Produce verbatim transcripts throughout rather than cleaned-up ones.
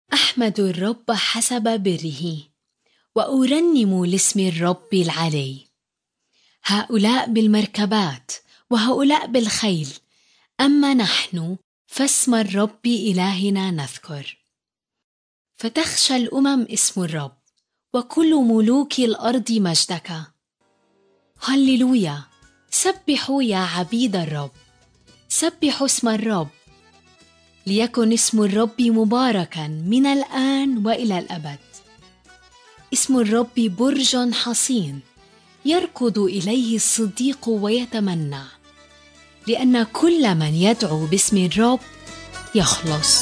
أحمد الرب حسب بره وأرنم لاسم الرب العلي. هؤلاء بالمركبات وهؤلاء بالخيل، أما نحن فاسم الرب إلهنا نذكر. فتخشى الأمم اسم الرب وكل ملوك الأرض مجدك. هللويا، سبحوا يا عبيد الرب، سبحوا اسم الرب. ليكن اسم الرب مباركا من الآن وإلى الأبد. اسم الرب برج حصين يركض إليه الصديق ويتمنع، لأن كل من يدعو باسم الرب يخلص.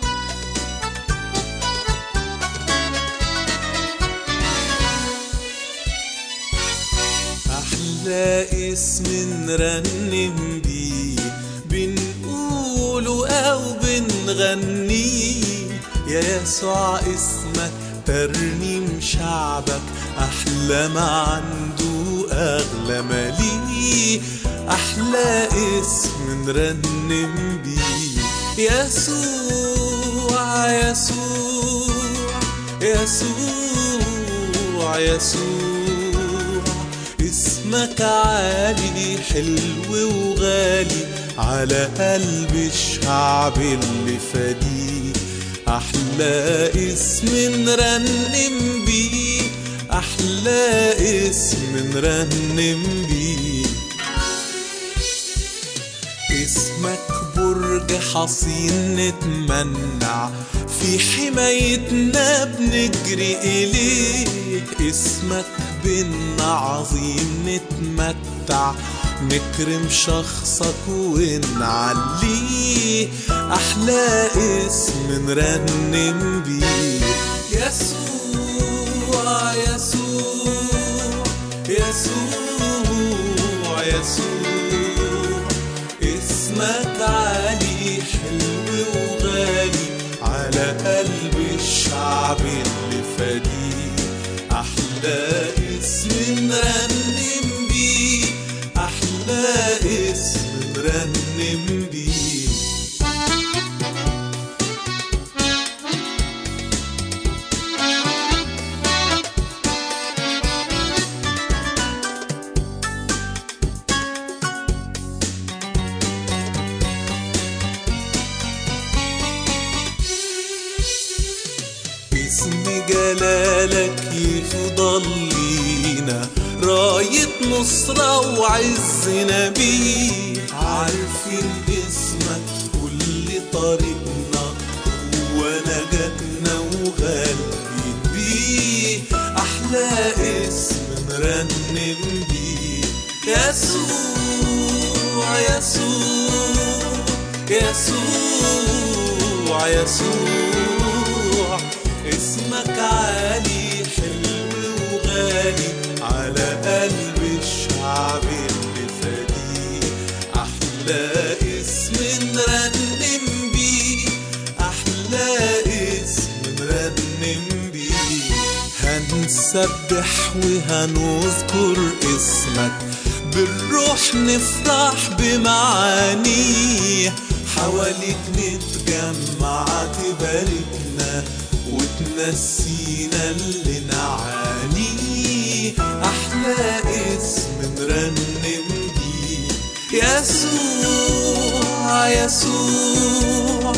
أحلى اسم نرنم بيه، بنقوله أو بنغنيه، يا يسوع اسمك ترنيم شعبك، أحلى ما عنده أغلى ما ليه. أحلى اسم نرنم بيه، يسوع يسوع يسوع يسوع، اسمك عالي حلو وغالي على قلب الشعب اللي فديه. أحلى اسم نرنم بيه، أحلى اسم نرنم بيه. اسمك برج حصين نتمنع، في حمايتنا بنجري إليه. اسمك بن عظيم نتمتع، نكرم شخصك ونعليه. أحلى اسم نرنم بيه، يسوع يسوع يسوع يسوع، اسمك عالي حلو وغالي على قلب الشعب اللي فديه. أحلى اسم نرنم بيه، أحلى اسم نرنم بيه. اسم جلالك يفضل لينا، راية نصرة وعزنا بيه. عارفين اسمك كل طريقنا، هو نجاتنا وغالبين بيه. أحلى اسم نرنم بيه، يسوع يسوع يسوع يسوع، اسمك عالي حلو وغالي على قلب الشعب اللي فديه. أحلى اسم نرنم بيه، أحلى اسم نرنم بيه. هنسبح وهنذكر اسمك، بالروح نفرح بمعانيه. حواليك نتجمع تباركنا وتنسينا اللي نعانيه. أحلى اسم نرنم بيه، يسوع يسوع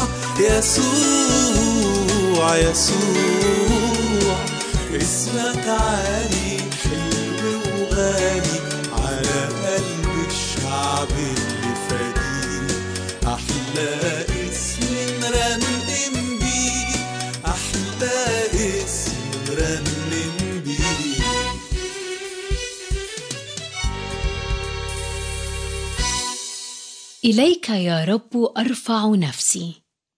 يسوع يسوع، اسمك عالي حلو وغالي على قلب الشعب اللي فديه. أحلى اسم نرنم بيه، أحلى اسم نرنم بيه. إليك يا رب أرفع نفسي.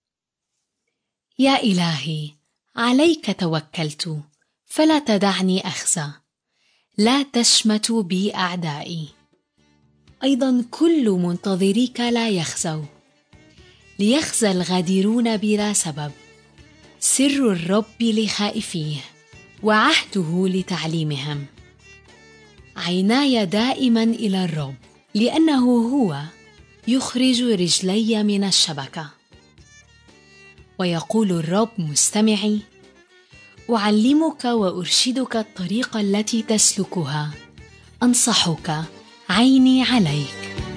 يا إلهي، عليك توكلت، فلا تدعني أخزى. لا تشمت بي أعدائي، أيضا كل منتظريك لا يخزوا. ليخزى الغادرون بلا سبب. سر الرب لخائفيه وعهده لتعليمهم. عيناي دائما إلى الرب، لأنه هو يخرج رجلي من الشبكة. ويقول الرب مستمعي: أعلمك وأرشدك الطريق التي تسلكها، أنصحك، عيني عليك.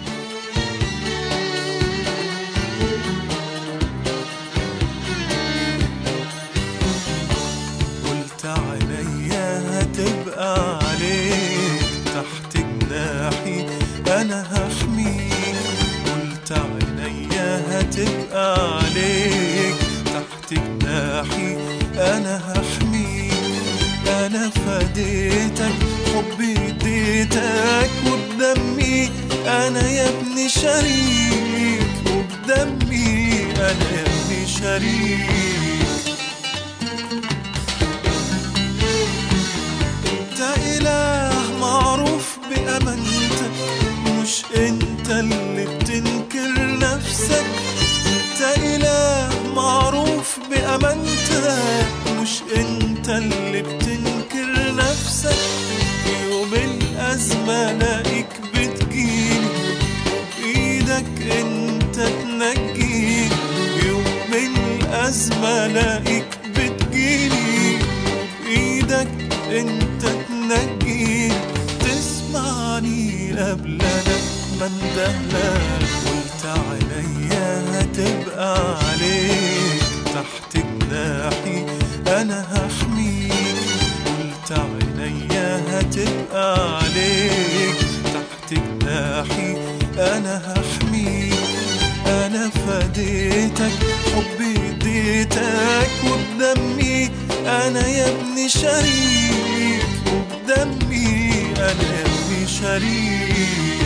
قلت عليا هتبقى عليك، تحت جناحي أنا هحميك. قلت عليا هتبقى عليك، تحت جناحي أنا هحميك. أنا فديتك، حبي اديتك، وبدمي أنا يا ابني شريك، وبدمي أنا يا ابني شريك. أنت إله معروف بأمانتك، مش أنت اللي بتنكر نفسك. أنت إله معروف بأمانتك، مش أنت اللي بتنكر نفسك. يوم الأزمة لاقيك بتجيني، بإيدك أنت تنجيني. يوم الأزمة لاقيك بتجيني، بإيدك أنت تنجيني. تسمعني قبل أنا ما اندهلك. قلت عليا هتبقى عليك، تحت جناحي أنا هحميك. قلت عليا هتبقى عليك، تحت جناحي أنا هحميك. أنا فديتك، حبي اديتك، وبدمي أنا يا ابني شريك، وبدمي أنا يا ابني شريك.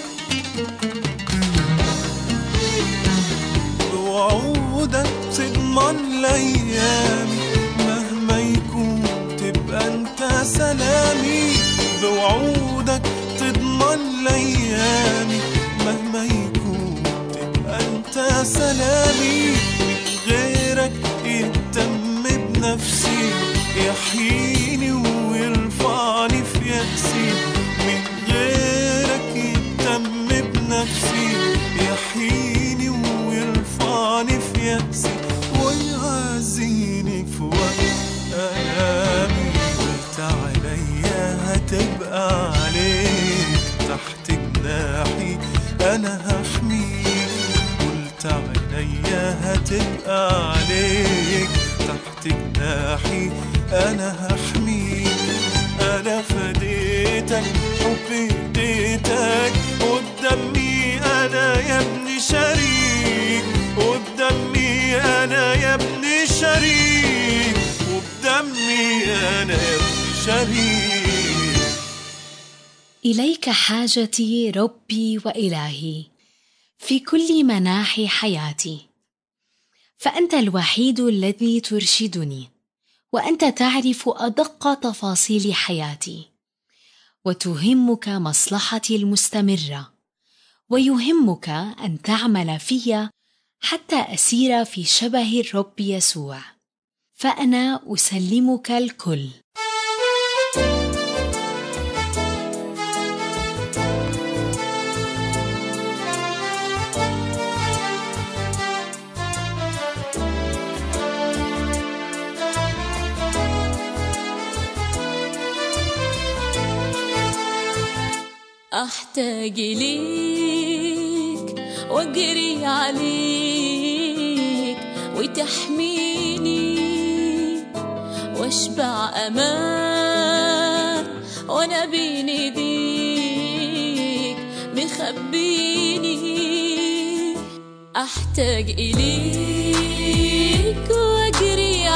بوعودك تضمن لأيامي، مهما يكون تبقى أنت سلامي. بوعودك تضمن لأيامي، مهما يكون تبقى أنت سلامي. من غيرك يهتم بنفسي، يحييني ويرفعني في يأسي. من غيرك يهتم بنفسي، يحييني ويرفعني في يأسي، ويعزيني في وقت ألامي. قلت عليا هتبقى عليك، تحت جناحي أنا هحميك. قلت عليا هتبقى عليك، تحت جناحي أنا هحميك. أنا فديتك، حبي اديتك، وبدمي أنا يا ابني شريك، وبدمي أنا يا ابني شريك، وبدمي أنا يا ابني شريك. إليك حاجتي ربي وإلهي في كل مناحي حياتي، فأنت الوحيد الذي ترشدني، وأنت تعرف أدق تفاصيل حياتي، وتهمك مصلحتي المستمرة، ويهمك أن تعمل في حتى أسير في شبه الرب يسوع، فأنا أسلمك الكل. أحتاج ليك وأجري عليك، وتحميني واشبع أمان، وأنا بين إيديك مخبيني. أحتاج إليك وأجري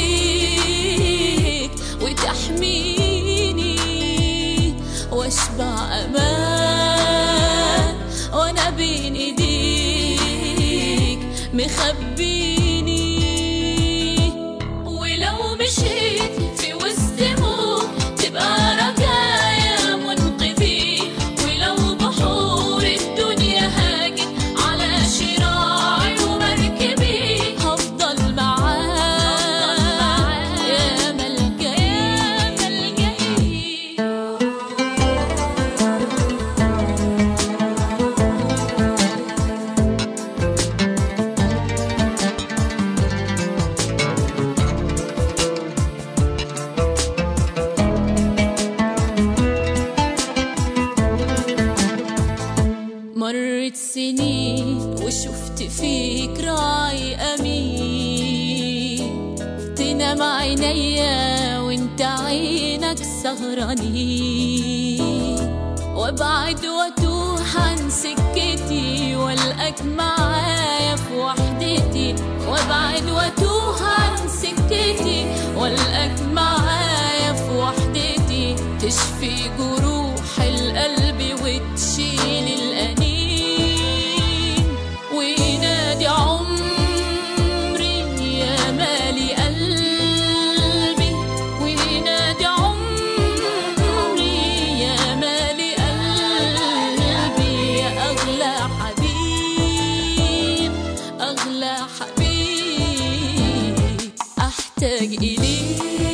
عليك، وتحميني واشبع أمان، وأنا بين إيديك مخبيني. ولو مشيت في وسط موت تبقى رجايا منقذي، ولو بحور الدنيا هاجت على شراعي ومركبي تنام عينيا وانت عينك سهرانين، وابعد واتوه عن سكتي والقاك معايا في وحدتي، وابعد واتوه عن سكتي والقاك معايا في وحدتي، تشفي جروح القلب وتشيل الأنين، وينادي عمري يا مالي قلبي، وينادي عمري يا مالي قلبي، يا أغلى حبيب أغلى حبيب أحتاج إليك.